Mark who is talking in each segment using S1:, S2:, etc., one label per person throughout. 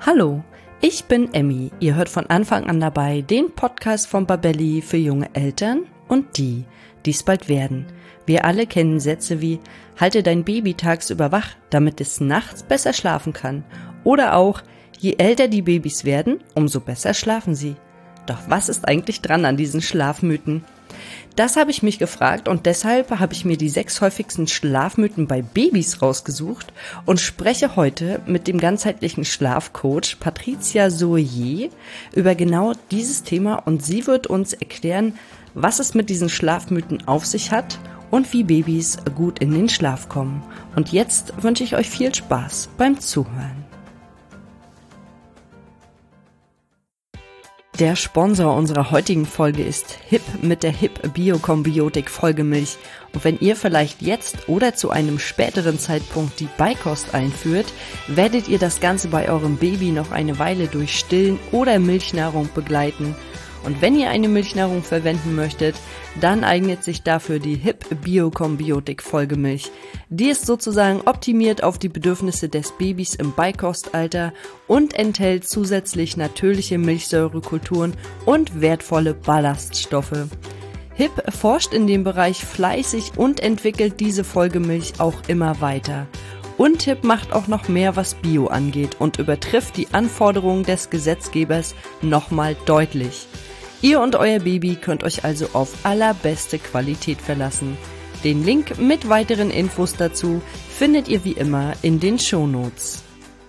S1: Hallo, ich bin Emmy. Ihr hört von Anfang an dabei den Podcast von Babelli für junge Eltern und die, die es bald werden. Wir alle kennen Sätze wie „Halte dein Baby tagsüber wach, damit es nachts besser schlafen kann." Oder auch „Je älter die Babys werden, umso besser schlafen sie." Doch was ist eigentlich dran an diesen Schlafmythen? Das habe ich mich gefragt und deshalb habe ich mir die 6 häufigsten Schlafmythen bei Babys rausgesucht und spreche heute mit dem ganzheitlichen Schlafcoach Patricia Soyer über genau dieses Thema und sie wird uns erklären, was es mit diesen Schlafmythen auf sich hat und wie Babys gut in den Schlaf kommen. Und jetzt wünsche ich euch viel Spaß beim Zuhören. Der Sponsor unserer heutigen Folge ist HIP mit der HIP Biokombiotik Folgemilch. Und wenn ihr vielleicht jetzt oder zu einem späteren Zeitpunkt die Beikost einführt, werdet ihr das Ganze bei eurem Baby noch eine Weile durch Stillen oder Milchnahrung begleiten. Und wenn ihr eine Milchnahrung verwenden möchtet, dann eignet sich dafür die HIP Biokombiotik Folgemilch. Die ist sozusagen optimiert auf die Bedürfnisse des Babys im Beikostalter und enthält zusätzlich natürliche Milchsäurekulturen und wertvolle Ballaststoffe. HIP forscht in dem Bereich fleißig und entwickelt diese Folgemilch auch immer weiter. Und HIP macht auch noch mehr, was Bio angeht und übertrifft die Anforderungen des Gesetzgebers nochmal deutlich. Ihr und euer Baby könnt euch also auf allerbeste Qualität verlassen. Den Link mit weiteren Infos dazu findet ihr wie immer in den Shownotes.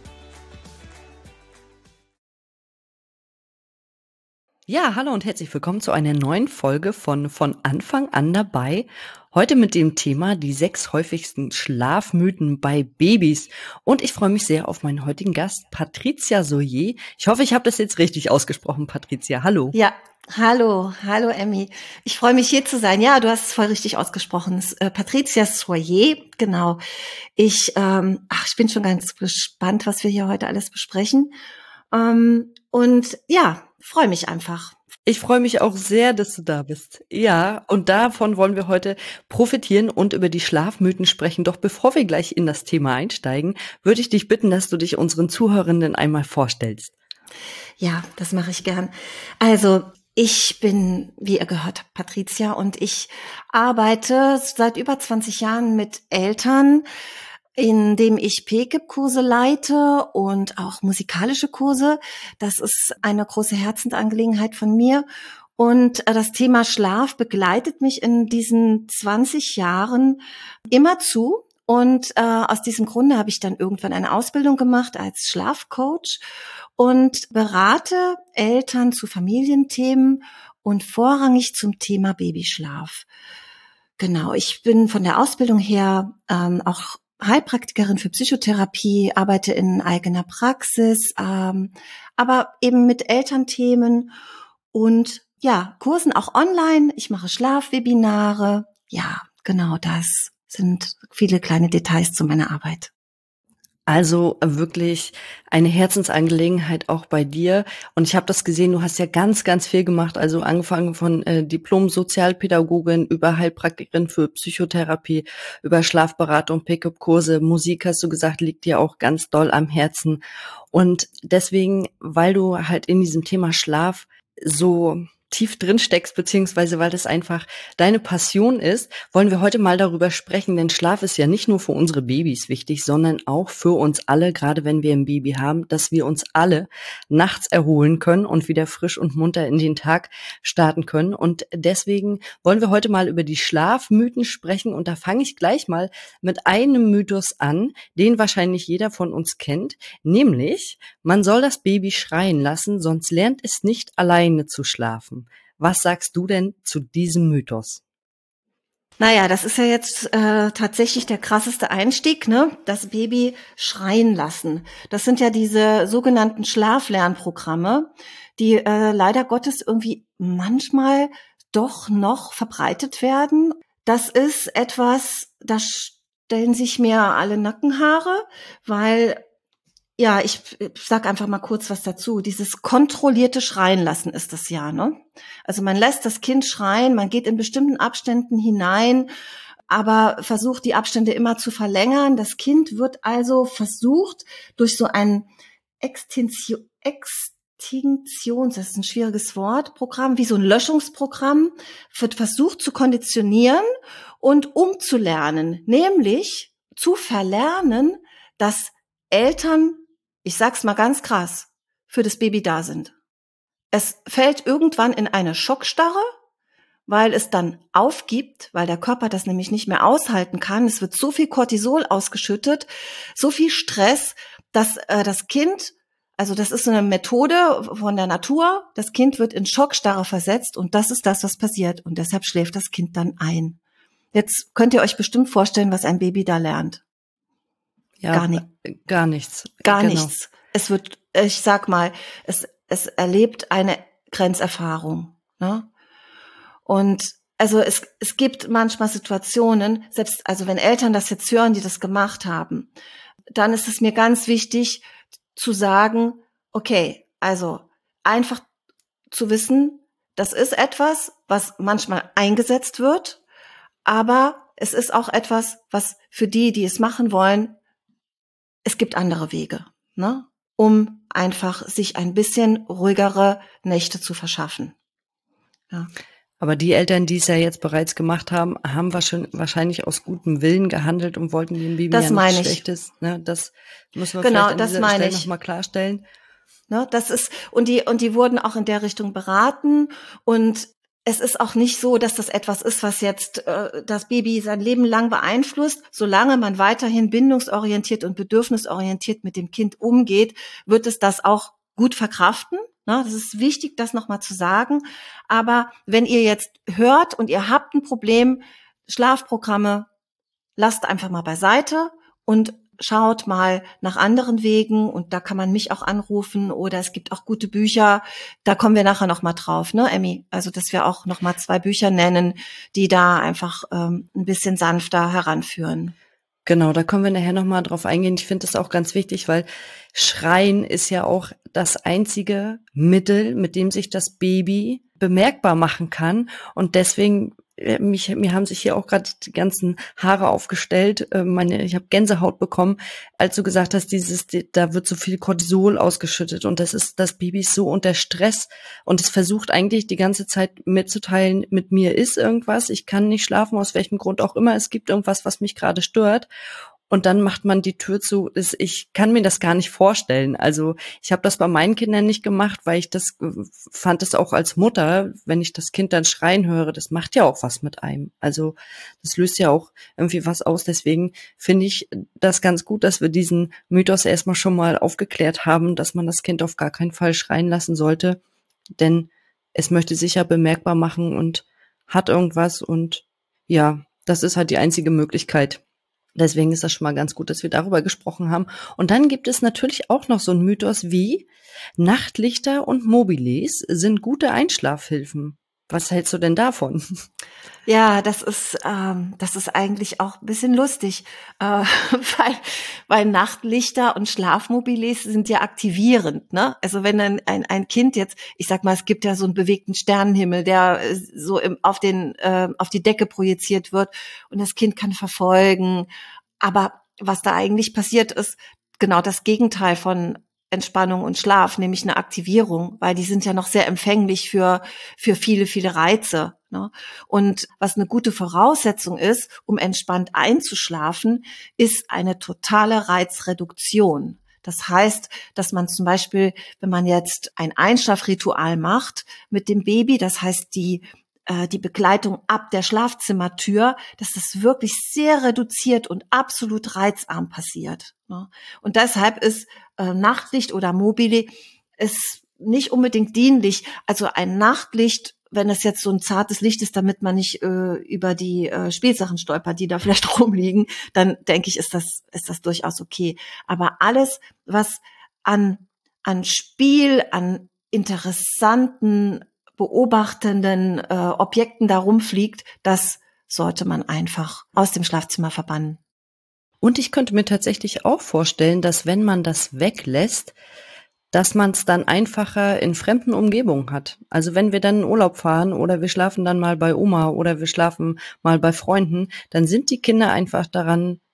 S1: Ja, hallo und herzlich willkommen zu einer neuen Folge von Anfang an dabei. Heute mit dem Thema die 6 häufigsten Schlafmythen bei Babys. Und ich freue mich sehr auf meinen heutigen Gast, Patricia Soyer. Ich hoffe, ich habe das jetzt richtig ausgesprochen, Patricia. Hallo.
S2: Ja, hallo Emmy. Ich freue mich, hier zu sein. Ja, du hast es voll richtig ausgesprochen. Patricia Soyer, genau. Ich bin schon ganz gespannt, was wir hier heute alles besprechen. Und ja, freue mich einfach.
S1: Ich freue mich auch sehr, dass du da bist. Ja, und davon wollen wir heute profitieren und über die Schlafmythen sprechen. Doch bevor wir gleich in das Thema einsteigen, würde ich dich bitten, dass du dich unseren Zuhörenden einmal vorstellst.
S2: Ja, das mache ich gern. Also, ich bin, wie ihr gehört habt, Patricia und ich arbeite seit über 20 Jahren mit Eltern, indem ich PKIP-Kurse leite und auch musikalische Kurse. Das ist eine große Herzensangelegenheit von mir. Und das Thema Schlaf begleitet mich in diesen 20 Jahren immerzu. Und aus diesem Grunde habe ich dann irgendwann eine Ausbildung gemacht als Schlafcoach und berate Eltern zu Familienthemen und vorrangig zum Thema Babyschlaf. Genau, ich bin von der Ausbildung her auch Heilpraktikerin für Psychotherapie, arbeite in eigener Praxis, aber eben mit Elternthemen und ja, Kursen auch online. Ich mache Schlafwebinare. Ja, genau, das sind viele kleine Details zu meiner Arbeit.
S1: Also wirklich eine Herzensangelegenheit auch bei dir. Und ich habe das gesehen, du hast ja ganz, ganz viel gemacht. Also angefangen von Diplom-Sozialpädagogin über Heilpraktikerin für Psychotherapie, über Schlafberatung, Pick-up-Kurse, Musik, hast du gesagt, liegt dir auch ganz doll am Herzen. Und deswegen, weil du halt in diesem Thema Schlaf so tief drin steckst, beziehungsweise weil das einfach deine Passion ist, wollen wir heute mal darüber sprechen, denn Schlaf ist ja nicht nur für unsere Babys wichtig, sondern auch für uns alle, gerade wenn wir ein Baby haben, dass wir uns alle nachts erholen können und wieder frisch und munter in den Tag starten können. Und deswegen wollen wir heute mal über die Schlafmythen sprechen und da fange ich gleich mal mit einem Mythos an, den wahrscheinlich jeder von uns kennt, nämlich, man soll das Baby schreien lassen, sonst lernt es nicht alleine zu schlafen. Was sagst du denn zu diesem Mythos?
S2: Naja, das ist ja jetzt tatsächlich der krasseste Einstieg, ne? Das Baby schreien lassen. Das sind ja diese sogenannten Schlaflernprogramme, die leider Gottes irgendwie manchmal doch noch verbreitet werden. Das ist etwas, da stellen sich mir alle Nackenhaare, weil ja, ich sag einfach mal kurz was dazu. Dieses kontrollierte Schreien lassen ist das ja, ne? Also man lässt das Kind schreien, man geht in bestimmten Abständen hinein, aber versucht die Abstände immer zu verlängern. Das Kind wird also versucht, durch so ein Extinktions, das ist ein schwieriges Wort, Programm, wie so ein Löschungsprogramm, wird versucht zu konditionieren und umzulernen, nämlich zu verlernen, dass Eltern, ich sag's mal ganz krass, für das Baby da sind. Es fällt irgendwann in eine Schockstarre, weil es dann aufgibt, weil der Körper das nämlich nicht mehr aushalten kann. Es wird so viel Cortisol ausgeschüttet, so viel Stress, dass das Kind, also das ist so eine Methode von der Natur, das Kind wird in Schockstarre versetzt und das ist das, was passiert. Und deshalb schläft das Kind dann ein. Jetzt könnt ihr euch bestimmt vorstellen, was ein Baby da lernt.
S1: Ja,
S2: Gar nicht.
S1: Gar nichts.
S2: Gar
S1: Genau.
S2: nichts. Es wird, ich sag mal, es erlebt eine Grenzerfahrung, ne? Und also es gibt manchmal Situationen, selbst also wenn Eltern das jetzt hören, die das gemacht haben, dann ist es mir ganz wichtig zu sagen, okay, also einfach zu wissen, das ist etwas, was manchmal eingesetzt wird, aber es ist auch etwas, was für die, die es machen wollen, es gibt andere Wege, ne, um einfach sich ein bisschen ruhigere Nächte zu verschaffen. Ja.
S1: Aber die Eltern, die es ja jetzt bereits gemacht haben, haben wahrscheinlich aus gutem Willen gehandelt und wollten dem Baby
S2: Das
S1: ja
S2: meine
S1: nichts
S2: ich.
S1: Schlechtes. Ne? Das müssen wir
S2: Genau,
S1: vielleicht an
S2: das
S1: dieser
S2: meine
S1: Stelle
S2: ich.
S1: nochmal klarstellen.
S2: Ne, das ist, und die wurden auch in der Richtung beraten. Und es ist auch nicht so, dass das etwas ist, was jetzt das Baby sein Leben lang beeinflusst. Solange man weiterhin bindungsorientiert und bedürfnisorientiert mit dem Kind umgeht, wird es das auch gut verkraften. Ne, das ist wichtig, das nochmal zu sagen. Aber wenn ihr jetzt hört und ihr habt ein Problem, Schlafprogramme, lasst einfach mal beiseite und schaut mal nach anderen Wegen, und da kann man mich auch anrufen oder es gibt auch gute Bücher. Da kommen wir nachher noch mal drauf, ne, Emmy? Also, dass wir auch noch mal 2 Bücher nennen, die da einfach ein bisschen sanfter heranführen.
S1: Genau, da können wir nachher nochmal drauf eingehen. Ich finde das auch ganz wichtig, weil Schreien ist ja auch das einzige Mittel, mit dem sich das Baby bemerkbar machen kann. Und deswegen, mir haben sich hier auch gerade die ganzen Haare aufgestellt. Ich habe Gänsehaut bekommen, als du gesagt hast, da wird so viel Cortisol ausgeschüttet und das Baby ist so unter Stress und es versucht eigentlich die ganze Zeit mitzuteilen, mit mir ist irgendwas, ich kann nicht schlafen, aus welchem Grund auch immer, es gibt irgendwas, was mich gerade stört. Und dann macht man die Tür zu. Ich kann mir das gar nicht vorstellen. Also ich habe das bei meinen Kindern nicht gemacht, weil ich das fand es auch als Mutter, wenn ich das Kind dann schreien höre, das macht ja auch was mit einem. Also das löst ja auch irgendwie was aus. Deswegen finde ich das ganz gut, dass wir diesen Mythos erstmal schon mal aufgeklärt haben, dass man das Kind auf gar keinen Fall schreien lassen sollte. Denn es möchte sich ja bemerkbar machen und hat irgendwas. Und ja, das ist halt die einzige Möglichkeit. Deswegen ist das schon mal ganz gut, dass wir darüber gesprochen haben. Und dann gibt es natürlich auch noch so einen Mythos wie Nachtlichter und Mobiles sind gute Einschlafhilfen. Was hältst du denn davon?
S2: Ja, das ist eigentlich auch ein bisschen lustig, weil Nachtlichter und Schlafmobiles sind ja aktivierend, ne? Also wenn ein Kind jetzt, ich sag mal, es gibt ja so einen bewegten Sternenhimmel, der so auf die Decke projiziert wird und das Kind kann verfolgen. Aber was da eigentlich passiert ist, genau das Gegenteil von Entspannung und Schlaf, nämlich eine Aktivierung, weil die sind ja noch sehr empfänglich für viele, viele Reize, ne? Und was eine gute Voraussetzung ist, um entspannt einzuschlafen, ist eine totale Reizreduktion. Das heißt, dass man zum Beispiel, wenn man jetzt ein Einschlafritual macht mit dem Baby, das heißt die Begleitung ab der Schlafzimmertür, dass das wirklich sehr reduziert und absolut reizarm passiert, ne? Und deshalb ist Nachtlicht oder Mobile ist nicht unbedingt dienlich. Also ein Nachtlicht, wenn es jetzt so ein zartes Licht ist, damit man nicht über die Spielsachen stolpert, die da vielleicht rumliegen, dann denke ich, ist das durchaus okay. Aber alles, was an Spiel, an interessanten beobachtenden Objekten da rumfliegt, das sollte man einfach aus dem Schlafzimmer verbannen.
S1: Und ich könnte mir tatsächlich auch vorstellen, dass wenn man das weglässt, dass man es dann einfacher in fremden Umgebungen hat. Also wenn wir dann in Urlaub fahren oder wir schlafen dann mal bei Oma oder wir schlafen mal bei Freunden, dann sind die Kinder einfach daran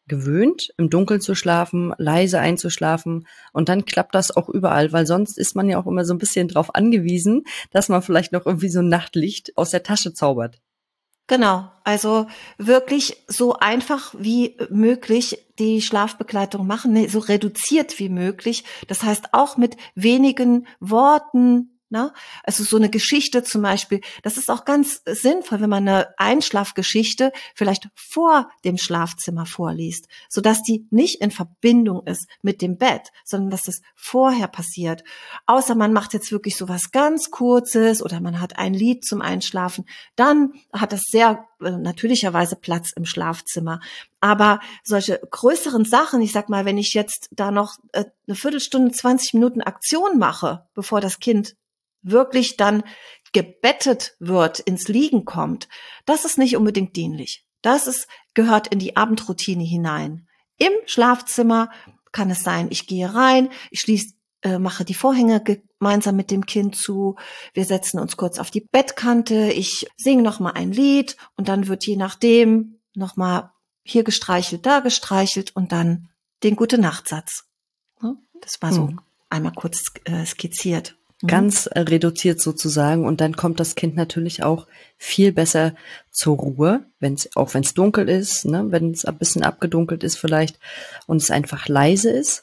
S1: gewöhnt, im Dunkeln zu schlafen, leise einzuschlafen und dann klappt das auch überall, weil sonst ist man ja auch immer so ein bisschen drauf angewiesen, dass man vielleicht noch irgendwie so ein Nachtlicht aus der Tasche zaubert.
S2: Genau, also wirklich so einfach wie möglich die Schlafbegleitung machen, ne, so reduziert wie möglich. Das heißt auch mit wenigen Worten, ne? Also so eine Geschichte zum Beispiel, das ist auch ganz sinnvoll, wenn man eine Einschlafgeschichte vielleicht vor dem Schlafzimmer vorliest, sodass die nicht in Verbindung ist mit dem Bett, sondern dass es vorher passiert. Außer man macht jetzt wirklich so was ganz Kurzes oder man hat ein Lied zum Einschlafen, dann hat das sehr natürlicherweise Platz im Schlafzimmer. Aber solche größeren Sachen, ich sag mal, wenn ich jetzt da noch eine Viertelstunde, 20 Minuten Aktion mache, bevor das Kind wirklich dann gebettet wird, ins Liegen kommt, das ist nicht unbedingt dienlich. Gehört in die Abendroutine hinein. Im Schlafzimmer kann es sein, ich gehe rein, mache die Vorhänge gemeinsam mit dem Kind zu, wir setzen uns kurz auf die Bettkante, ich singe noch mal ein Lied und dann wird je nachdem noch mal hier gestreichelt, da gestreichelt und dann den Gute-Nacht-Satz. Das war so einmal kurz skizziert.
S1: Ganz reduziert sozusagen und dann kommt das Kind natürlich auch viel besser zur Ruhe, wenn es dunkel ist, ne, wenn es ein bisschen abgedunkelt ist vielleicht und es einfach leise ist.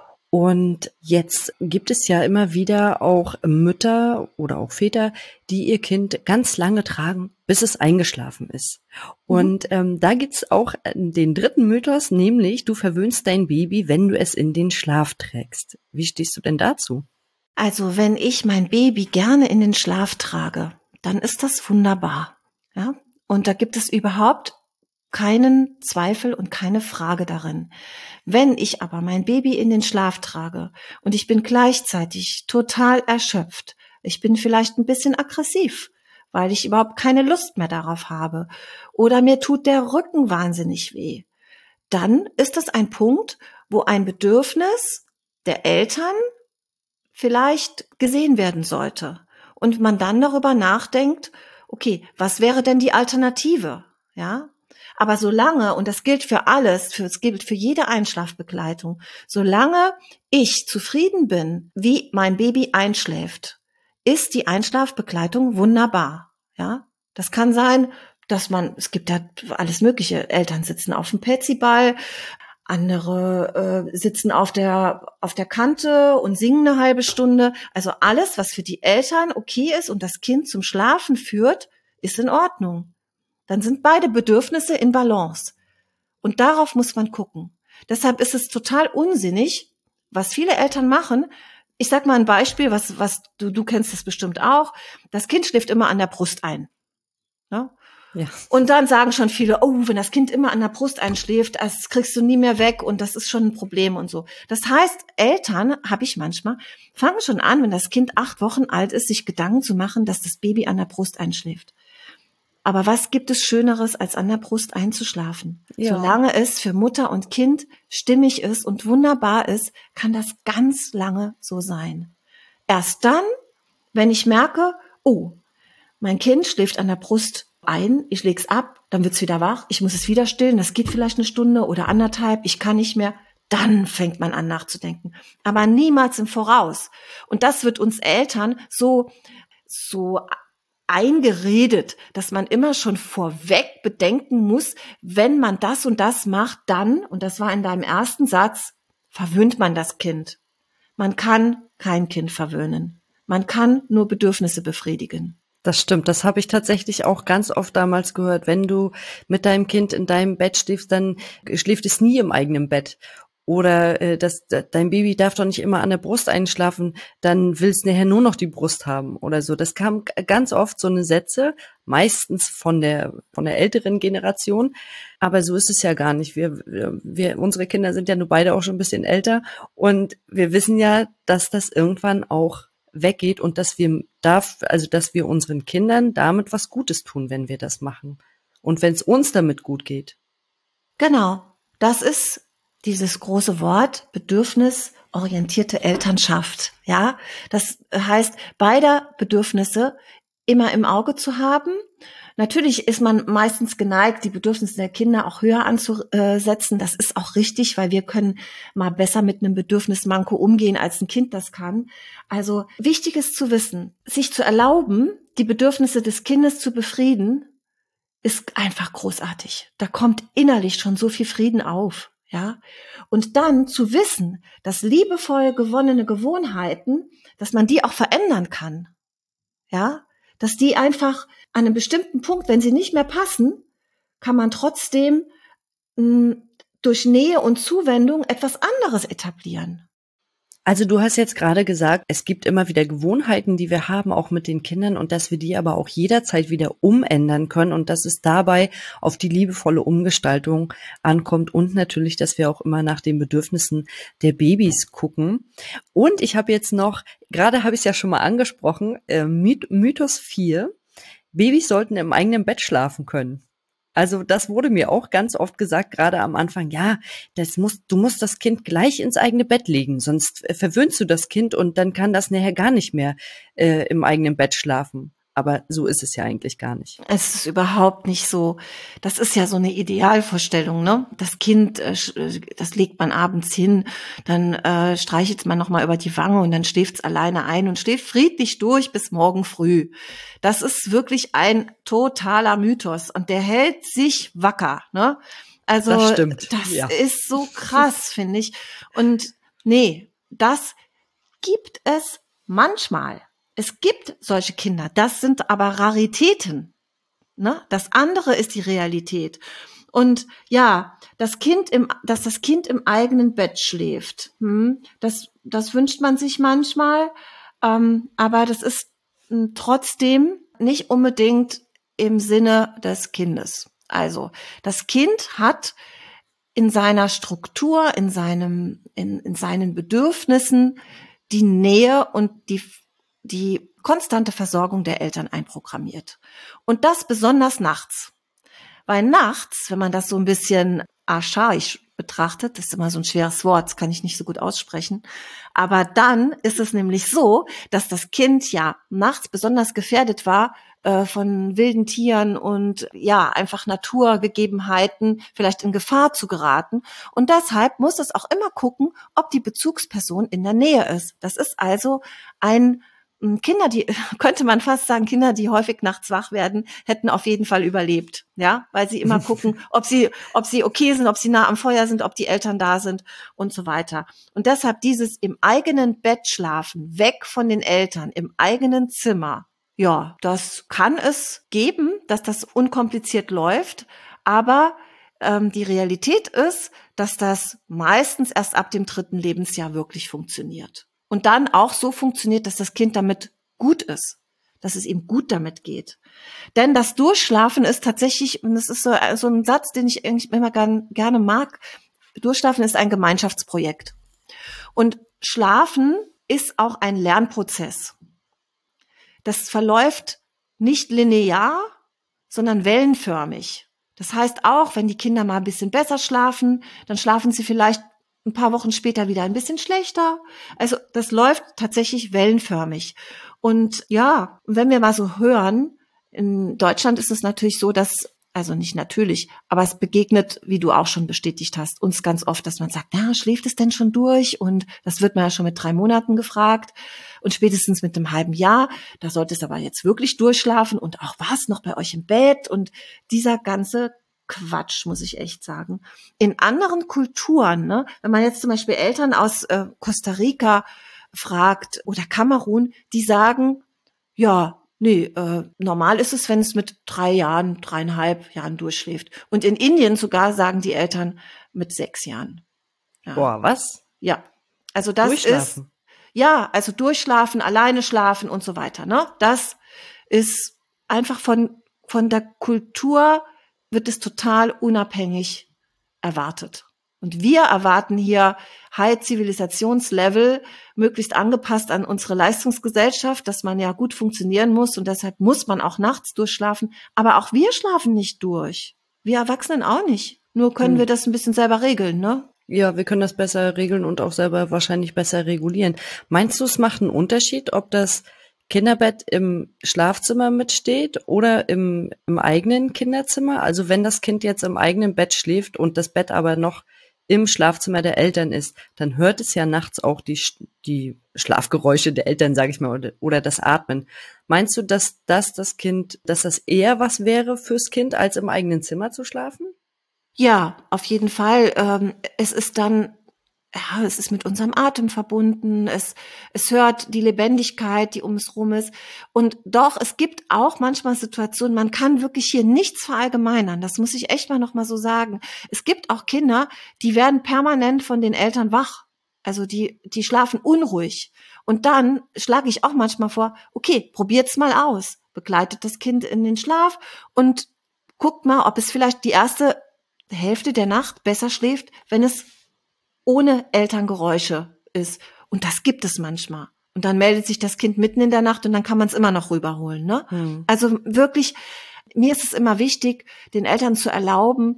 S1: Und jetzt gibt es ja immer wieder auch Mütter oder auch Väter, die ihr Kind ganz lange tragen, bis es eingeschlafen ist. Und da gibt's auch den dritten Mythos, nämlich du verwöhnst dein Baby, wenn du es in den Schlaf trägst. Wie stehst du denn dazu?
S2: Also wenn ich mein Baby gerne in den Schlaf trage, dann ist das wunderbar. Ja? Und da gibt es überhaupt keinen Zweifel und keine Frage darin. Wenn ich aber mein Baby in den Schlaf trage und ich bin gleichzeitig total erschöpft, ich bin vielleicht ein bisschen aggressiv, weil ich überhaupt keine Lust mehr darauf habe oder mir tut der Rücken wahnsinnig weh, dann ist das ein Punkt, wo ein Bedürfnis der Eltern vielleicht gesehen werden sollte und man dann darüber nachdenkt, okay, was wäre denn die Alternative? Ja? Aber solange, und das gilt für alles, es gilt für jede Einschlafbegleitung, solange ich zufrieden bin, wie mein Baby einschläft, ist die Einschlafbegleitung wunderbar. Ja? Das kann sein, es gibt ja alles Mögliche, Eltern sitzen auf dem Petsyball, andere sitzen auf der Kante und singen eine halbe Stunde. Also alles, was für die Eltern okay ist und das Kind zum Schlafen führt, ist in Ordnung. Dann sind beide Bedürfnisse in Balance. Und darauf muss man gucken. Deshalb ist es total unsinnig, was viele Eltern machen. Ich sag mal ein Beispiel, was du kennst das bestimmt auch. Das Kind schläft immer an der Brust ein. Ja? Ja. Und dann sagen schon viele, oh, wenn das Kind immer an der Brust einschläft, das kriegst du nie mehr weg und das ist schon ein Problem und so. Das heißt, Eltern, habe ich manchmal, fangen schon an, wenn das Kind 8 Wochen alt ist, sich Gedanken zu machen, dass das Baby an der Brust einschläft. Aber was gibt es Schöneres, als an der Brust einzuschlafen? Ja. Solange es für Mutter und Kind stimmig ist und wunderbar ist, kann das ganz lange so sein. Erst dann, wenn ich merke, oh, mein Kind schläft an der Brust ein, ich leg's ab, dann wird's wieder wach, ich muss es wieder stillen, das geht vielleicht 1 Stunde oder 1,5, ich kann nicht mehr, dann fängt man an nachzudenken. Aber niemals im Voraus. Und das wird uns Eltern so eingeredet, dass man immer schon vorweg bedenken muss, wenn man das und das macht, dann, und das war in deinem ersten Satz, verwöhnt man das Kind. Man kann kein Kind verwöhnen. Man kann nur Bedürfnisse befriedigen.
S1: Das stimmt, das habe ich tatsächlich auch ganz oft damals gehört. Wenn du mit deinem Kind in deinem Bett schläfst, dann schläft es nie im eigenen Bett. Oder dein Baby darf doch nicht immer an der Brust einschlafen, dann will es nachher nur noch die Brust haben oder so. Das kam ganz oft, so eine Sätze, meistens von der älteren Generation. Aber so ist es ja gar nicht. Unsere Kinder sind ja nur beide auch schon ein bisschen älter und wir wissen ja, dass das irgendwann auch weggeht und dass wir unseren Kindern damit was Gutes tun, wenn wir das machen. Und wenn es uns damit gut geht.
S2: Genau. Das ist dieses große Wort bedürfnisorientierte Elternschaft. Ja, das heißt, beide Bedürfnisse immer im Auge zu haben, Natürlich ist man meistens geneigt, die Bedürfnisse der Kinder auch höher anzusetzen. Das ist auch richtig, weil wir können mal besser mit einem Bedürfnismanko umgehen, als ein Kind das kann. Also wichtig ist zu wissen, sich zu erlauben, die Bedürfnisse des Kindes zu befrieden, ist einfach großartig. Da kommt innerlich schon so viel Frieden auf, ja. Und dann zu wissen, dass liebevoll gewonnene Gewohnheiten, dass man die auch verändern kann, ja. Dass die einfach an einem bestimmten Punkt, wenn sie nicht mehr passen, kann man trotzdem durch Nähe und Zuwendung etwas anderes etablieren.
S1: Also du hast jetzt gerade gesagt, es gibt immer wieder Gewohnheiten, die wir haben, auch mit den Kindern, und dass wir die aber auch jederzeit wieder umändern können und dass es dabei auf die liebevolle Umgestaltung ankommt und natürlich, dass wir auch immer nach den Bedürfnissen der Babys gucken. Und ich habe jetzt noch, gerade habe ich es ja schon mal angesprochen, Mythos 4, Babys sollten im eigenen Bett schlafen können. Also das wurde mir auch ganz oft gesagt, gerade am Anfang, ja, du musst das Kind gleich ins eigene Bett legen, sonst verwöhnst du das Kind und dann kann das nachher gar nicht mehr im eigenen Bett schlafen. Aber so ist es ja eigentlich gar nicht.
S2: Es ist überhaupt nicht so. Das ist ja so eine Idealvorstellung, ne? Das Kind, das legt man abends hin, dann streichelt man nochmal über die Wange und dann schläft es alleine ein und schläft friedlich durch bis morgen früh. Das ist wirklich ein totaler Mythos und der hält sich wacker, ne? Also
S1: das stimmt.
S2: Das ist so krass, finde ich. Und nee, das gibt es manchmal. Es gibt solche Kinder, das sind aber Raritäten, ne? Das andere ist die Realität. Und ja, dass das Kind im eigenen Bett schläft, das wünscht man sich manchmal, aber das ist trotzdem nicht unbedingt im Sinne des Kindes. Also, das Kind hat in seiner Struktur, in seinen Bedürfnissen die Nähe und die konstante Versorgung der Eltern einprogrammiert. Und das besonders nachts. Weil nachts, wenn man das so ein bisschen archaisch betrachtet, das ist immer so ein schweres Wort, das kann ich nicht so gut aussprechen, aber dann ist es nämlich so, dass das Kind ja nachts besonders gefährdet war von wilden Tieren und ja, einfach Naturgegebenheiten vielleicht in Gefahr zu geraten. Und deshalb muss es auch immer gucken, ob die Bezugsperson in der Nähe ist. Das ist also Kinder, könnte man fast sagen, Kinder, die häufig nachts wach werden, hätten auf jeden Fall überlebt, ja, weil sie immer gucken, ob sie okay sind, ob sie nah am Feuer sind, ob die Eltern da sind und so weiter. Und deshalb dieses im eigenen Bett schlafen, weg von den Eltern, im eigenen Zimmer, ja, das kann es geben, dass das unkompliziert läuft, aber die Realität ist, dass das meistens erst ab dem 3. Lebensjahr wirklich funktioniert. Und dann auch so funktioniert, dass das Kind damit gut ist, dass es ihm gut damit geht. Denn das Durchschlafen ist tatsächlich, und das ist so ein Satz, den ich eigentlich immer gerne mag, Durchschlafen ist ein Gemeinschaftsprojekt. Und Schlafen ist auch ein Lernprozess. Das verläuft nicht linear, sondern wellenförmig. Das heißt auch, wenn die Kinder mal ein bisschen besser schlafen, dann schlafen sie vielleicht ein paar Wochen später wieder ein bisschen schlechter. Also das läuft tatsächlich wellenförmig. Und ja, wenn wir mal so hören, in Deutschland ist es natürlich so, also nicht natürlich, aber es begegnet, wie du auch schon bestätigt hast, uns ganz oft, dass man sagt, ja, schläft es denn schon durch? Und das wird man ja schon mit 3 Monaten gefragt und spätestens mit einem halben Jahr. Da sollte es aber jetzt wirklich durchschlafen und auch was, noch bei euch im Bett und dieser ganze Quatsch, muss ich echt sagen. In anderen Kulturen, ne, wenn man jetzt zum Beispiel Eltern aus Costa Rica fragt oder Kamerun, die sagen, ja, nee, normal ist es, wenn es mit 3,5 Jahren durchschläft. Und in Indien sogar sagen die Eltern mit 6 Jahren. Ja.
S1: Boah, was?
S2: Ja, also das
S1: Durchschlafen.
S2: also durchschlafen, alleine schlafen und so weiter. Ne, das ist einfach von der Kultur wird es total unabhängig erwartet. Und wir erwarten hier High-Zivilisationslevel, möglichst angepasst an unsere Leistungsgesellschaft, dass man ja gut funktionieren muss und deshalb muss man auch nachts durchschlafen. Aber auch wir schlafen nicht durch. Wir Erwachsenen auch nicht. Nur können wir das ein bisschen selber regeln, ne?
S1: Ja, wir können das besser regeln und auch selber wahrscheinlich besser regulieren. Meinst du, es macht einen Unterschied, ob das Kinderbett im Schlafzimmer mitsteht oder im eigenen Kinderzimmer? Also wenn das Kind jetzt im eigenen Bett schläft und das Bett aber noch im Schlafzimmer der Eltern ist, dann hört es ja nachts auch die Schlafgeräusche der Eltern, sage ich mal, oder das Atmen. Meinst du, dass dass das eher was wäre fürs Kind, als im eigenen Zimmer zu schlafen?
S2: Ja, auf jeden Fall. Es ist dann, ja, es ist mit unserem Atem verbunden. Es hört die Lebendigkeit, die um es rum ist. Und doch, es gibt auch manchmal Situationen, man kann wirklich hier nichts verallgemeinern. Das muss ich echt mal noch mal so sagen. Es gibt auch Kinder, die werden permanent von den Eltern wach. Also die schlafen unruhig. Und dann schlage ich auch manchmal vor, okay, probiert's mal aus. Begleitet das Kind in den Schlaf und guckt mal, ob es vielleicht die erste Hälfte der Nacht besser schläft, wenn es ohne Elterngeräusche ist. Und das gibt es manchmal. Und dann meldet sich das Kind mitten in der Nacht und dann kann man es immer noch rüberholen. Ne? Also wirklich, mir ist es immer wichtig, den Eltern zu erlauben,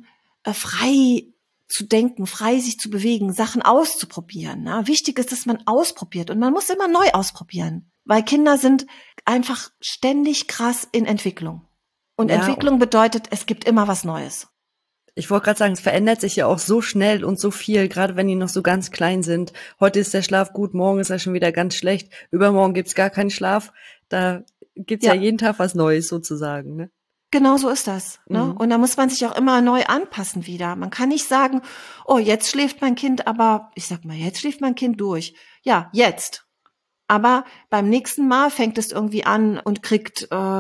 S2: frei zu denken, frei sich zu bewegen, Sachen auszuprobieren. Ne? Wichtig ist, dass man ausprobiert und man muss immer neu ausprobieren, weil Kinder sind einfach ständig krass in Entwicklung. Und
S1: Ja,
S2: Entwicklung bedeutet, es gibt immer was Neues.
S1: ich wollte gerade sagen, es verändert sich ja auch so schnell und so viel, gerade wenn die noch so ganz klein sind. Heute ist der Schlaf gut, morgen ist er schon wieder ganz schlecht. Übermorgen gibt's gar keinen Schlaf. Da gibt's ja
S2: Ja,
S1: jeden Tag was Neues sozusagen, ne?
S2: genau so ist das. Ne?
S1: Mhm.
S2: Und da muss man sich auch immer neu anpassen wieder. Man kann nicht sagen, oh, jetzt schläft mein Kind, aber ich sag mal, jetzt schläft mein Kind durch. Ja, jetzt. Aber beim nächsten Mal fängt es irgendwie an und kriegt,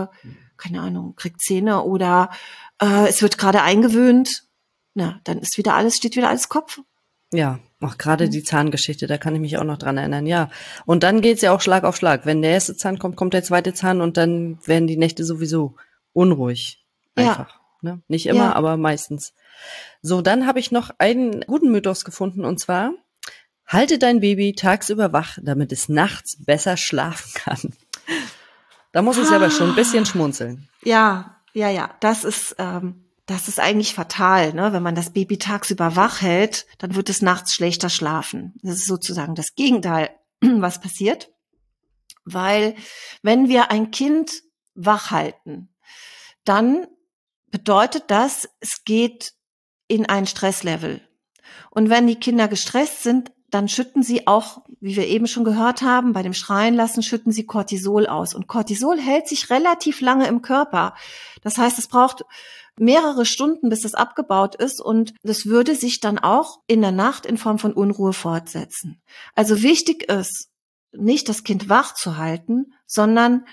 S2: keine Ahnung, kriegt Zähne oder es wird gerade eingewöhnt. Na, dann ist wieder alles, steht wieder alles Kopf.
S1: Ja, auch gerade die Zahngeschichte, da kann ich mich auch noch dran erinnern, ja. Und dann geht's ja auch Schlag auf Schlag. Wenn der erste Zahn kommt, kommt der zweite Zahn und dann werden die Nächte sowieso unruhig.
S2: Ja,
S1: Einfach. Ne? Nicht immer,
S2: ja.
S1: aber meistens. So, dann habe ich noch einen guten Mythos gefunden und zwar: Halte dein Baby tagsüber wach, damit es nachts besser schlafen kann. Da muss ich selber schon ein bisschen
S2: Ah,
S1: schmunzeln.
S2: ja. Das ist eigentlich fatal, ne? Wenn man das Baby tagsüber wach hält, dann wird es nachts schlechter schlafen. Das ist sozusagen das Gegenteil, was passiert. Weil wenn wir ein Kind wach halten, dann bedeutet das, es geht in ein Stresslevel. Und wenn die Kinder gestresst sind, dann schütten sie auch, wie wir eben schon gehört haben, bei dem Schreien lassen, schütten sie Cortisol aus. Und Cortisol hält sich relativ lange im Körper. Das heißt, es braucht mehrere Stunden, bis es abgebaut ist. Und das würde sich dann auch in der Nacht in Form von Unruhe fortsetzen. Also wichtig ist, nicht das Kind wach zu halten, sondern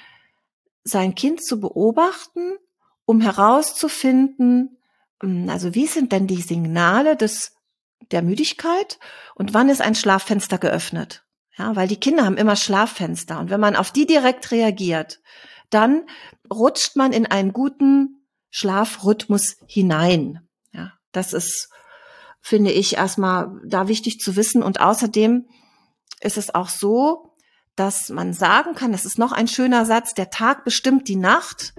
S2: sein Kind zu beobachten, um herauszufinden, also wie sind denn die Signale der Müdigkeit und wann ist ein Schlaffenster geöffnet? Ja, weil die Kinder haben immer Schlaffenster und wenn man auf die direkt reagiert, dann rutscht man in einen guten Schlafrhythmus hinein. Ja, das ist, finde ich, erstmal da wichtig zu wissen und außerdem ist es auch so, dass man sagen kann, das ist noch ein schöner Satz, der Tag bestimmt die Nacht.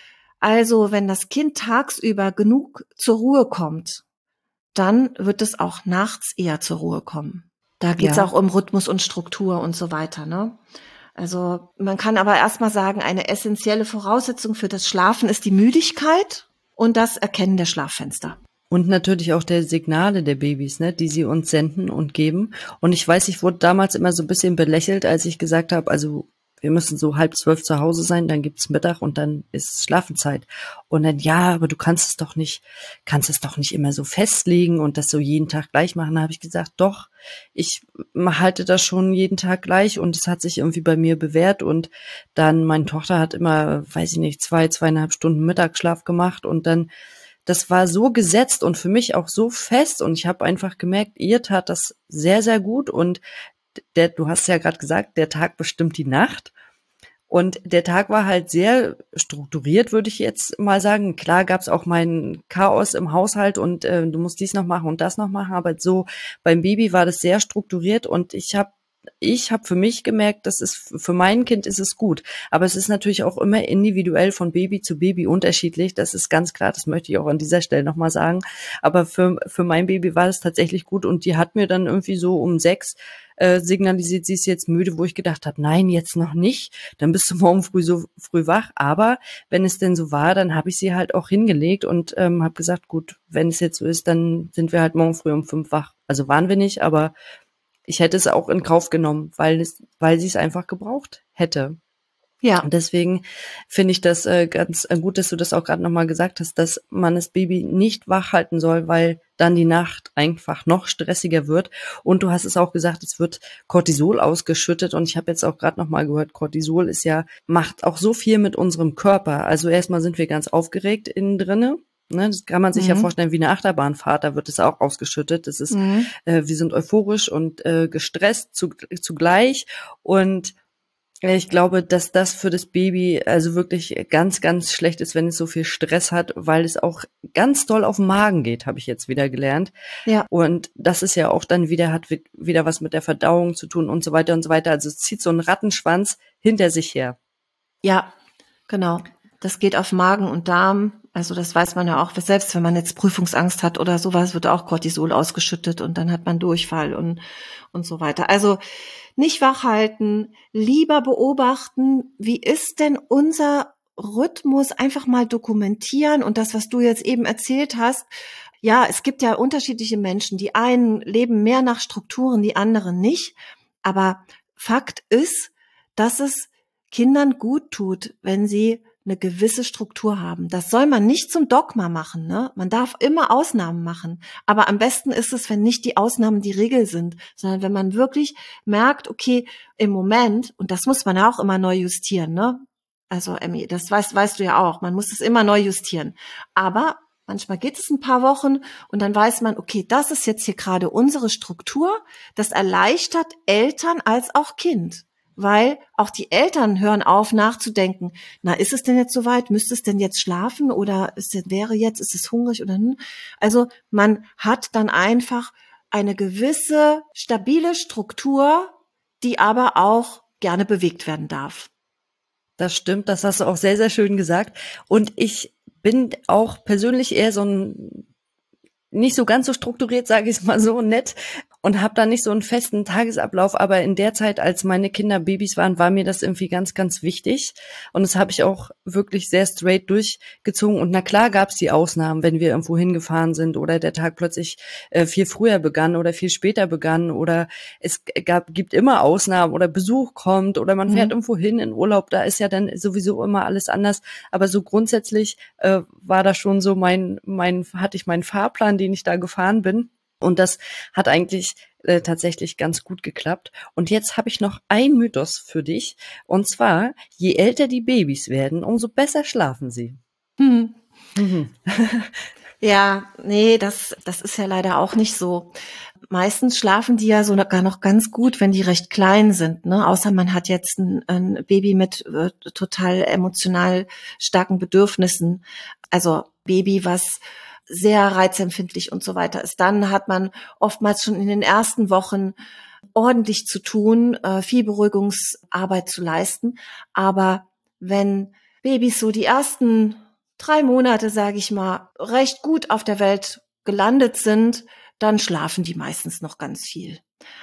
S2: Also wenn das Kind tagsüber genug zur Ruhe kommt, dann wird es auch nachts eher zur Ruhe kommen. Da geht es
S1: Ja.
S2: auch um Rhythmus und Struktur und so weiter, ne? Also man kann aber erstmal sagen, eine essentielle Voraussetzung für das Schlafen ist die Müdigkeit und das Erkennen der Schlaffenster.
S1: Und natürlich auch der Signale der Babys, ne, die sie uns senden und geben. Und ich weiß, ich wurde damals immer so ein bisschen belächelt, als ich gesagt habe, also wir müssen so 11:30 zu Hause sein, dann gibt's Mittag und dann ist Schlafenszeit. Und dann, ja, aber du kannst es doch nicht immer so festlegen und das so jeden Tag gleich machen. Da habe ich gesagt, doch, ich halte das schon jeden Tag gleich und es hat sich irgendwie bei mir bewährt. Und dann, meine Tochter hat immer, weiß ich nicht, 2,5 Stunden Mittagsschlaf gemacht und dann das war so gesetzt und für mich auch so fest und ich habe einfach gemerkt, ihr tat das sehr, sehr gut und du hast ja gerade gesagt, der Tag bestimmt die Nacht und der Tag war halt sehr strukturiert, würde ich jetzt mal sagen. Klar gab es auch mein Chaos im Haushalt und du musst dies noch machen und das noch machen, aber so beim Baby war das sehr strukturiert und ich hab für mich gemerkt, für mein Kind ist es gut. Aber es ist natürlich auch immer individuell von Baby zu Baby unterschiedlich. Das ist ganz klar. Das möchte ich auch an dieser Stelle nochmal sagen. Aber für mein Baby war das tatsächlich gut und die hat mir dann irgendwie so um 6 signalisiert, sie ist jetzt müde, wo ich gedacht habe, nein, jetzt noch nicht, dann bist du morgen früh so früh wach. Aber wenn es denn so war, dann habe ich sie halt auch hingelegt und habe gesagt, gut, wenn es jetzt so ist, dann sind wir halt morgen früh um 5 wach. Also waren wir nicht, aber ich hätte es auch in Kauf genommen, weil sie es einfach gebraucht hätte.
S2: Ja,
S1: Und deswegen finde ich das ganz gut, dass du das auch gerade nochmal gesagt hast, dass man das Baby nicht wach halten soll, weil dann die Nacht einfach noch stressiger wird. Und du hast es auch gesagt, es wird Cortisol ausgeschüttet. Und ich habe jetzt auch gerade nochmal gehört, Cortisol macht auch so viel mit unserem Körper. Also erstmal sind wir ganz aufgeregt innen drinne. Ne, das kann man sich ja vorstellen wie eine Achterbahnfahrt, da wird es auch ausgeschüttet. Wir sind euphorisch und gestresst zugleich. Und ich glaube, dass das für das Baby also wirklich ganz, ganz schlecht ist, wenn es so viel Stress hat, weil es auch ganz doll auf den Magen geht, habe ich jetzt wieder gelernt.
S2: ja,
S1: Und das ist ja auch dann hat wieder was mit der Verdauung zu tun und so weiter und so weiter. Also es zieht so einen Rattenschwanz hinter sich her.
S2: ja, genau. Das geht auf Magen und Darm. Also das weiß man ja auch, selbst wenn man jetzt Prüfungsangst hat oder sowas, wird auch Cortisol ausgeschüttet und dann hat man Durchfall und so weiter. Also nicht wach halten, lieber beobachten, wie ist denn unser Rhythmus, einfach mal dokumentieren und das, was du jetzt eben erzählt hast. Ja, es gibt ja unterschiedliche Menschen. Die einen leben mehr nach Strukturen, die anderen nicht. Aber Fakt ist, dass es Kindern gut tut, wenn sie eine gewisse Struktur haben. Das soll man nicht zum Dogma machen, ne? Man darf immer Ausnahmen machen. Aber am besten ist es, wenn nicht die Ausnahmen die Regel sind, sondern wenn man wirklich merkt, okay, im Moment, und das muss man ja auch immer neu justieren, ne? Also, Emmy, das weißt du ja auch, man muss es immer neu justieren. Aber manchmal geht es ein paar Wochen und dann weiß man, okay, das ist jetzt hier gerade unsere Struktur. Das erleichtert Eltern als auch Kind. Weil auch die Eltern hören auf nachzudenken. Na, ist es denn jetzt soweit? Müsste es denn jetzt schlafen? Oder ist es hungrig oder Also man hat dann einfach eine gewisse stabile Struktur, die aber auch gerne bewegt werden darf.
S1: Das stimmt, das hast du auch sehr, sehr schön gesagt. Und ich bin auch persönlich eher nicht so ganz so strukturiert, sage ich es mal so nett, und habe da nicht so einen festen Tagesablauf. Aber in der Zeit, als meine Kinder Babys waren, war mir das irgendwie ganz, ganz wichtig. Und das habe ich auch wirklich sehr straight durchgezogen. Und na klar gab es die Ausnahmen, wenn wir irgendwo hingefahren sind oder der Tag plötzlich viel früher begann oder viel später begann oder gibt immer Ausnahmen oder Besuch kommt oder man fährt irgendwo hin in Urlaub. Da ist ja dann sowieso immer alles anders. Aber so grundsätzlich war das schon so hatte ich meinen Fahrplan, den ich da gefahren bin. Und das hat eigentlich tatsächlich ganz gut geklappt. Und jetzt habe ich noch einen Mythos für dich. Und zwar, je älter die Babys werden, umso besser schlafen sie.
S2: Hm.
S1: Mhm.
S2: Ja, nee, das ist ja leider auch nicht so. Meistens schlafen die ja sogar noch ganz gut, wenn die recht klein sind, ne? Außer man hat jetzt ein Baby mit total emotional starken Bedürfnissen. Also Baby, was sehr reizempfindlich und so weiter ist. Dann hat man oftmals schon in den ersten Wochen ordentlich zu tun, viel Beruhigungsarbeit zu leisten. Aber wenn Babys so die ersten 3 Monate, sage ich mal, recht gut auf der Welt gelandet sind, dann schlafen die meistens noch ganz viel.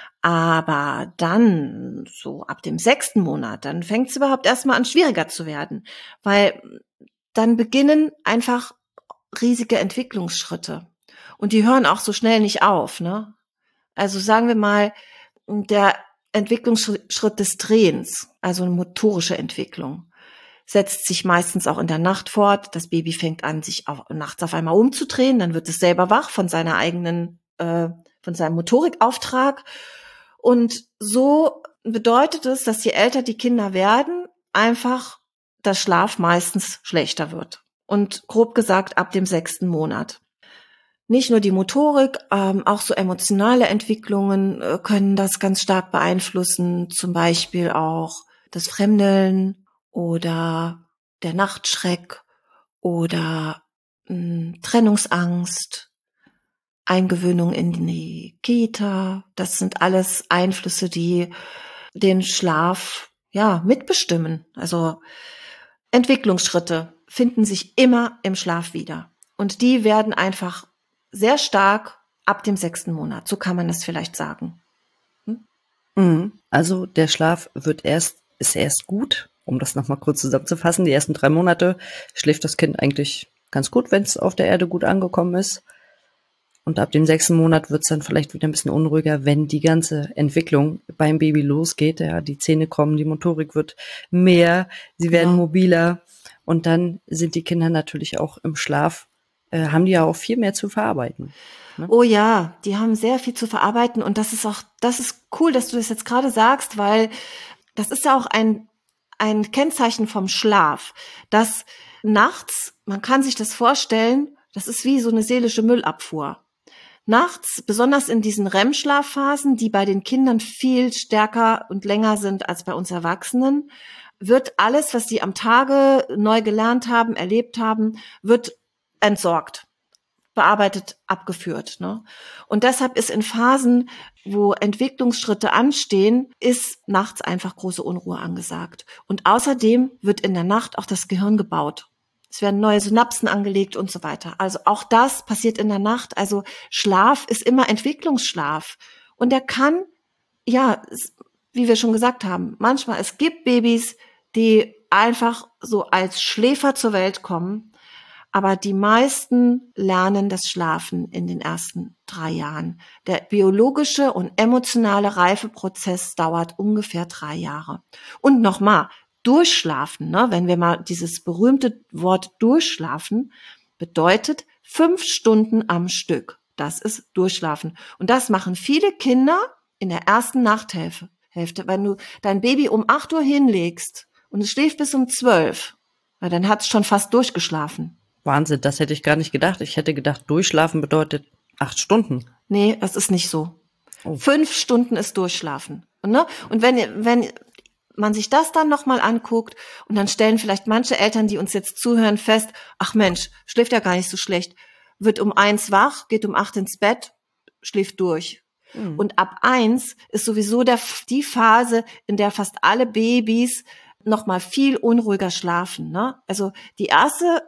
S2: Aber dann, so ab dem 6. Monat, dann fängt es überhaupt erstmal an, schwieriger zu werden, weil dann beginnen einfach riesige Entwicklungsschritte. Und die hören auch so schnell nicht auf, ne? Also sagen wir mal, der Entwicklungsschritt des Drehens, also eine motorische Entwicklung, setzt sich meistens auch in der Nacht fort. Das Baby fängt an, sich auch nachts auf einmal umzudrehen, dann wird es selber wach von von seinem Motorikauftrag. Und so bedeutet es, dass je älter die Kinder werden, einfach der Schlaf meistens schlechter wird. Und grob gesagt ab dem 6. Monat. Nicht nur die Motorik, auch so emotionale Entwicklungen können das ganz stark beeinflussen. Zum Beispiel auch das Fremdeln oder der Nachtschreck oder Trennungsangst, Eingewöhnung in die Kita. Das sind alles Einflüsse, die den Schlaf ja mitbestimmen. Also Entwicklungsschritte finden sich immer im Schlaf wieder. Und die werden einfach sehr stark ab dem 6. Monat. So kann man das vielleicht sagen.
S1: Also der Schlaf ist erst gut, um das nochmal kurz zusammenzufassen. Die ersten 3 Monate schläft das Kind eigentlich ganz gut, wenn es auf der Erde gut angekommen ist. Und ab dem 6. Monat wird es dann vielleicht wieder ein bisschen unruhiger, wenn die ganze Entwicklung beim Baby losgeht. Ja, die Zähne kommen, die Motorik wird mehr, sie werden mobiler. Und dann sind die Kinder natürlich auch im Schlaf, haben die ja auch viel mehr zu verarbeiten. Ne?
S2: Oh ja, die haben sehr viel zu verarbeiten und das ist cool, dass du das jetzt gerade sagst, weil das ist ja auch ein Kennzeichen vom Schlaf, dass nachts, man kann sich das vorstellen, das ist wie so eine seelische Müllabfuhr. Nachts, besonders in diesen REM-Schlafphasen, die bei den Kindern viel stärker und länger sind als bei uns Erwachsenen, wird alles, was sie am Tage neu gelernt haben, erlebt haben, wird entsorgt, bearbeitet, abgeführt. Ne? Und deshalb ist in Phasen, wo Entwicklungsschritte anstehen, ist nachts einfach große Unruhe angesagt. Und außerdem wird in der Nacht auch das Gehirn gebaut. Es werden neue Synapsen angelegt und so weiter. Also auch das passiert in der Nacht. Also Schlaf ist immer Entwicklungsschlaf. Und der kann, ja, wie wir schon gesagt haben, manchmal, es gibt Babys, die einfach so als Schläfer zur Welt kommen. Aber die meisten lernen das Schlafen in den ersten 3 Jahren. Der biologische und emotionale Reifeprozess dauert ungefähr 3 Jahre. Und nochmal, durchschlafen, ne? Wenn wir mal dieses berühmte Wort durchschlafen, bedeutet 5 Stunden am Stück. Das ist durchschlafen. Und das machen viele Kinder in der ersten Nachthälfte. Wenn du dein Baby um 8 Uhr hinlegst und es schläft bis um 12, dann hat es schon fast durchgeschlafen.
S1: Wahnsinn, das hätte ich gar nicht gedacht. Ich hätte gedacht, durchschlafen bedeutet 8 Stunden.
S2: Nee, das ist nicht so. 5 Stunden ist durchschlafen. Und wenn man sich das dann nochmal anguckt und dann stellen vielleicht manche Eltern, die uns jetzt zuhören, fest, ach Mensch, schläft ja gar nicht so schlecht, wird um 1 wach, geht um 8 ins Bett, schläft durch. Und ab 1 ist sowieso die Phase, in der fast alle Babys nochmal viel unruhiger schlafen. Ne? Also die erste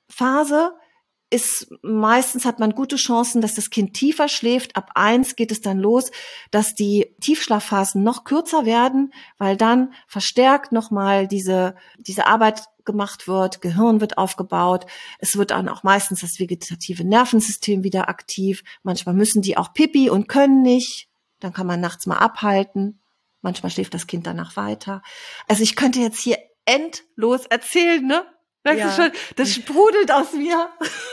S2: Phase ist meistens, hat man gute Chancen, dass das Kind tiefer schläft. Ab 1 geht es dann los, dass die Tiefschlafphasen noch kürzer werden, weil dann verstärkt nochmal diese Arbeit gemacht wird, Gehirn wird aufgebaut. Es wird dann auch meistens das vegetative Nervensystem wieder aktiv. Manchmal müssen die auch Pipi und können nicht. Dann kann man nachts mal abhalten. Manchmal schläft das Kind danach weiter. Also ich könnte jetzt hier endlos erzählen, ne? Merkst du schon? Das sprudelt aus mir.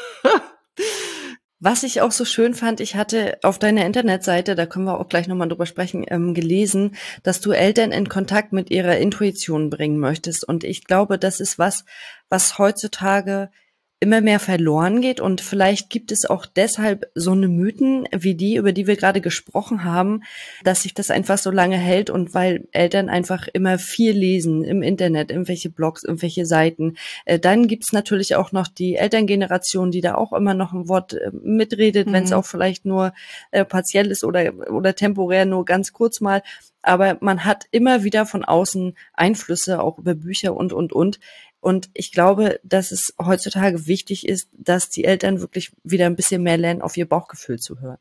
S1: Was ich auch so schön fand, ich hatte auf deiner Internetseite, da können wir auch gleich nochmal drüber sprechen, gelesen, dass du Eltern in Kontakt mit ihrer Intuition bringen möchtest. Und ich glaube, das ist was heutzutage immer mehr verloren geht. Und vielleicht gibt es auch deshalb so eine Mythen wie die, über die wir gerade gesprochen haben, dass sich das einfach so lange hält und weil Eltern einfach immer viel lesen im Internet, irgendwelche Blogs, irgendwelche Seiten. Dann gibt's natürlich auch noch die Elterngeneration, die da auch immer noch ein Wort mitredet, wenn es auch vielleicht nur partiell ist oder temporär nur ganz kurz mal. Aber man hat immer wieder von außen Einflüsse, auch über Bücher und. Und ich glaube, dass es heutzutage wichtig ist, dass die Eltern wirklich wieder ein bisschen mehr lernen, auf ihr Bauchgefühl zu hören.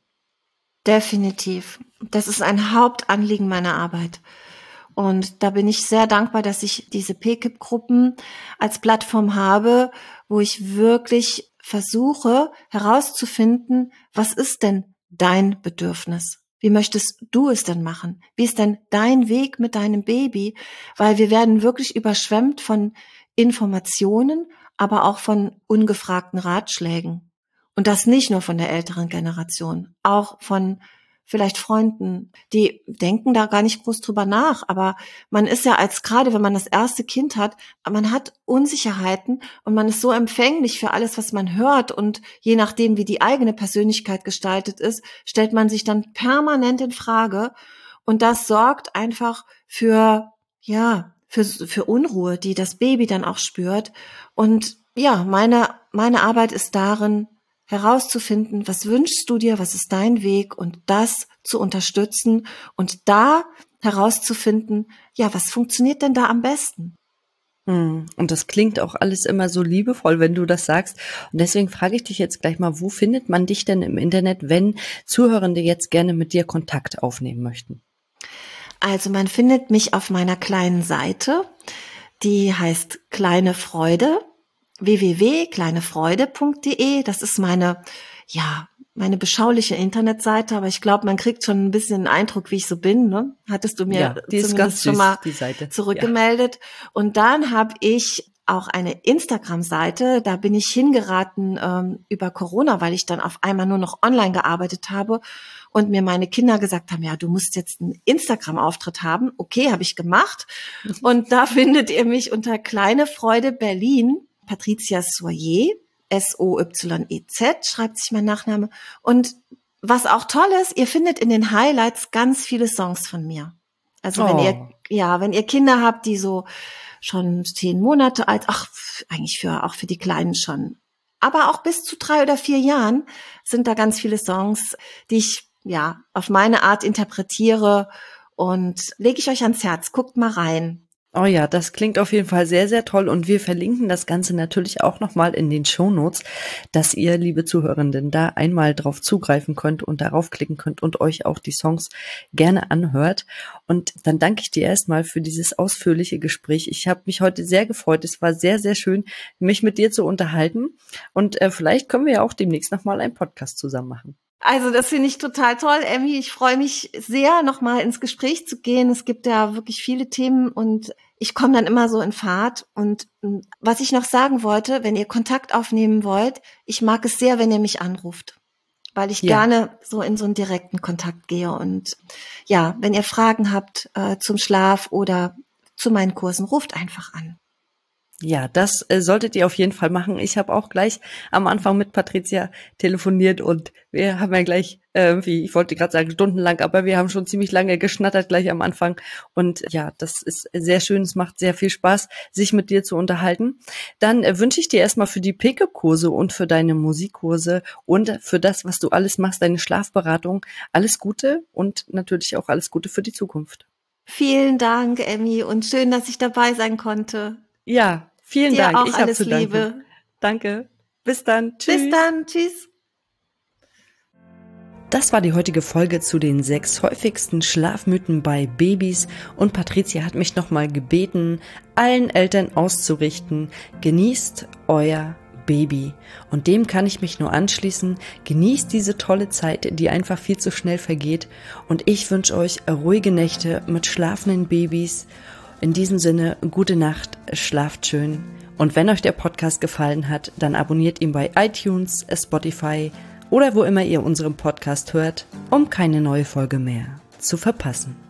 S2: Definitiv. Das ist ein Hauptanliegen meiner Arbeit. Und da bin ich sehr dankbar, dass ich diese PKIP-Gruppen als Plattform habe, wo ich wirklich versuche herauszufinden, was ist denn dein Bedürfnis? Wie möchtest du es denn machen? Wie ist denn dein Weg mit deinem Baby? Weil wir werden wirklich überschwemmt von Informationen, aber auch von ungefragten Ratschlägen. Und das nicht nur von der älteren Generation, auch von vielleicht Freunden, die denken da gar nicht groß drüber nach. Aber man ist ja gerade wenn man das erste Kind hat, man hat Unsicherheiten und man ist so empfänglich für alles, was man hört. Und je nachdem, wie die eigene Persönlichkeit gestaltet ist, stellt man sich dann permanent in Frage. Und das sorgt einfach für Unruhe, die das Baby dann auch spürt. Und ja, meine Arbeit ist darin, herauszufinden, was wünschst du dir, was ist dein Weg und das zu unterstützen und da herauszufinden, ja, was funktioniert denn da am besten?
S1: Und das klingt auch alles immer so liebevoll, wenn du das sagst. Und deswegen frage ich dich jetzt gleich mal, wo findet man dich denn im Internet, wenn Zuhörende jetzt gerne mit dir Kontakt aufnehmen möchten?
S2: Also man findet mich auf meiner kleinen Seite, die heißt Kleine Freude, www.kleinefreude.de. Das ist meine beschauliche Internetseite, aber ich glaube, man kriegt schon ein bisschen einen Eindruck, wie ich so bin, ne? Hattest du mir
S1: die ist ganz
S2: schon
S1: süß,
S2: mal
S1: die Seite
S2: zurückgemeldet. Ja. Und dann habe ich auch eine Instagram-Seite, da bin ich hingeraten über Corona, weil ich dann auf einmal nur noch online gearbeitet habe und mir meine Kinder gesagt haben, ja, du musst jetzt einen Instagram-Auftritt haben. Okay, habe ich gemacht. Und da findet ihr mich unter Kleine Freude Berlin, Patricia Soyer, Soyez, schreibt sich mein Nachname. Und was auch toll ist, ihr findet in den Highlights ganz viele Songs von mir. Also wenn ihr Kinder habt, die so schon 10 Monate alt, eigentlich auch für die Kleinen schon. Aber auch bis zu 3 oder 4 Jahren sind da ganz viele Songs, die ich auf meine Art interpretiere und lege ich euch ans Herz. Guckt mal rein.
S1: Oh ja, das klingt auf jeden Fall sehr, sehr toll und wir verlinken das Ganze natürlich auch nochmal in den Shownotes, dass ihr, liebe Zuhörenden, da einmal drauf zugreifen könnt und darauf klicken könnt und euch auch die Songs gerne anhört. Und dann danke ich dir erstmal für dieses ausführliche Gespräch. Ich habe mich heute sehr gefreut. Es war sehr, sehr schön, mich mit dir zu unterhalten und vielleicht können wir ja auch demnächst nochmal einen Podcast zusammen machen.
S2: Also das finde ich total toll, Emmy. Ich freue mich sehr, nochmal ins Gespräch zu gehen. Es gibt ja wirklich viele Themen und ich komme dann immer so in Fahrt. Und was ich noch sagen wollte, wenn ihr Kontakt aufnehmen wollt, ich mag es sehr, wenn ihr mich anruft, weil ich gerne so in so einen direkten Kontakt gehe. Und ja, wenn ihr Fragen habt zum Schlaf oder zu meinen Kursen, ruft einfach an.
S1: Ja, das solltet ihr auf jeden Fall machen. Ich habe auch gleich am Anfang mit Patricia telefoniert und wir haben ja gleich ich wollte gerade sagen stundenlang, aber wir haben schon ziemlich lange geschnattert gleich am Anfang. Und ja, das ist sehr schön. Es macht sehr viel Spaß, sich mit dir zu unterhalten. Dann wünsche ich dir erstmal für die Pickup-Kurse und für deine Musikkurse und für das, was du alles machst, deine Schlafberatung, alles Gute und natürlich auch alles Gute für die Zukunft.
S2: Vielen Dank, Emmy, und schön, dass ich dabei sein konnte.
S1: Ja, vielen Dank.
S2: Auch
S1: ich habe zu danken.
S2: Liebe.
S1: Danke. Bis dann. Tschüss.
S2: Bis dann. Tschüss.
S1: Das war die heutige Folge zu den 6 häufigsten Schlafmythen bei Babys und Patricia hat mich nochmal gebeten, allen Eltern auszurichten, genießt euer Baby. Und dem kann ich mich nur anschließen. Genießt diese tolle Zeit, die einfach viel zu schnell vergeht. Und ich wünsche euch ruhige Nächte mit schlafenden Babys. In diesem Sinne, gute Nacht, schlaft schön. Und wenn euch der Podcast gefallen hat, dann abonniert ihn bei iTunes, Spotify oder wo immer ihr unseren Podcast hört, um keine neue Folge mehr zu verpassen.